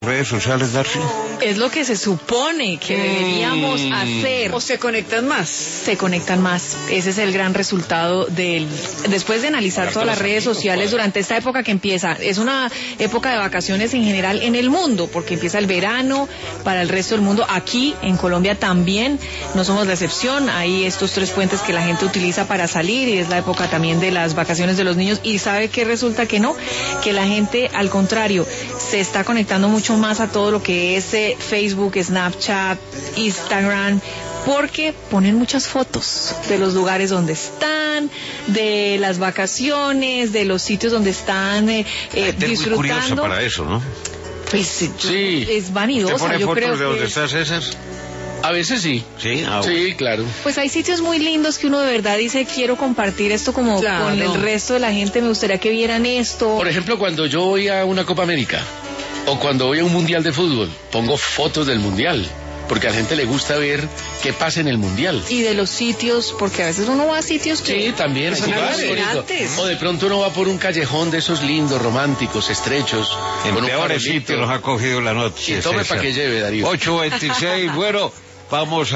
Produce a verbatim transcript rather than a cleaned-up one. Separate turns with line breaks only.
redes sociales, Darcy?
Es lo que se supone que deberíamos mm. hacer.
¿O se conectan más?
Se conectan más. Ese es el gran resultado del... Después de analizar todas las redes sociales durante esta época que empieza, es una época de vacaciones en general en el mundo, porque empieza el verano para el resto del mundo. Aquí en Colombia también no somos la excepción. Hay estos tres puentes que la gente utiliza para salir y es la época también de las vacaciones de los niños. Y sabe que resulta que no, que la gente al contrario se está conectando mucho más a todo lo que es eh, Facebook, Snapchat, Instagram, porque ponen muchas fotos de los lugares donde están, de las vacaciones, de los sitios donde están eh, eh, disfrutando.
Muy curiosa para eso, ¿no?
Pues sí, es vanidosa.
¿Te pone
yo
fotos
creo
de dónde
que...
estás, César?
A veces sí.
Sí, ah,
sí,
bueno.
claro.
Pues hay sitios muy lindos que uno de verdad dice, quiero compartir esto como claro. con el resto de la gente, me gustaría que vieran esto.
Por ejemplo, cuando yo voy a una Copa América o cuando voy a un Mundial de Fútbol, pongo fotos del Mundial, porque a la gente le gusta ver qué pasa en el Mundial.
Y de los sitios, porque a veces uno va a sitios que...
Sí, también.
Son alucinantes.
O de pronto uno va por un callejón de esos lindos, románticos, estrechos.
En
con
peores sitios nos ha cogido la noche.
Y tome para que lleve, Darío.
ocho veintiséis, bueno, vamos a...